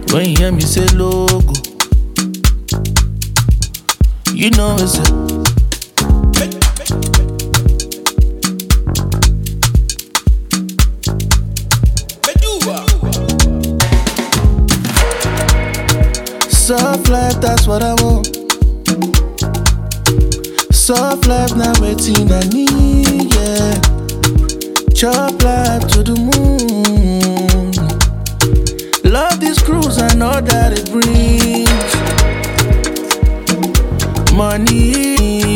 When you hear me say logo, you know it's a soft life, that's what I want. Soft life, now waiting I need, yeah. Chop life to the moon. Love this cruise and all that it brings. Money,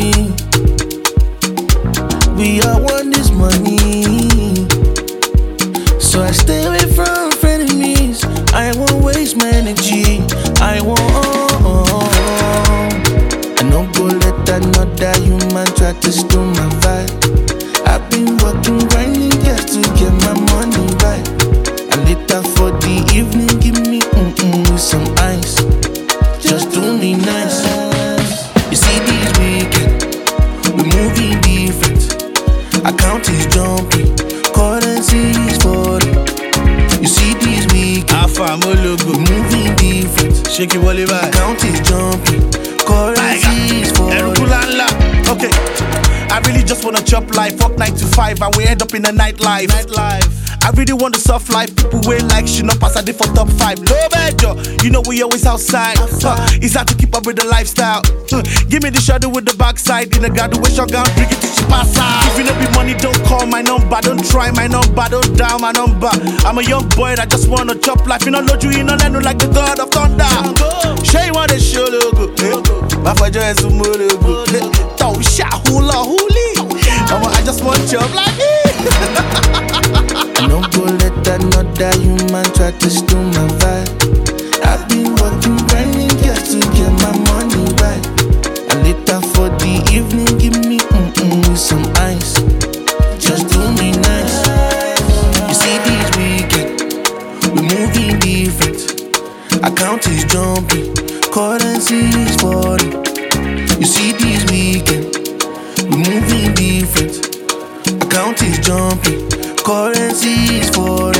we all want this money. So I stay away from frenemies. I won't waste my energy. I won't. I no go let another human try to steal my vibe. I've been working, grinding just to get my money right. A little for the evening, give me with some ice. Just do me nice. You see this weekend, we moving different. Account is jumping, currency is falling. You see this weekend, Alpha Mologo, moving different. Shake it, Wally Bye. Account is jumping, currency is falling. Okay, I really just wanna chop life, fuck 9 to 5, and we end up in a nightlife. I really want the soft life, people way like she not pass a day for top 5. Low major, you know we always outside. It's hard to keep up with the lifestyle. Give me the shadow with the backside. In a graduation gown, bring it till she pass out. If you know be money, don't call my number. Don't try my number, don't dial my number. I'm a young boy that just wanna chop life. You know, no you know, like the God of thunder. Show you what they show logo. My father is a logo. Don't shout hula huli. I just want chop like I no go let another human try to steal my vibe. I've been working, grinding just to get my money right. A little for the evening, give me with some ice. Just do me nice. You see this weekend, we moving different. Account is jumping, currency is falling. You see this weekend, we moving different. Account is jumping, currency is falling.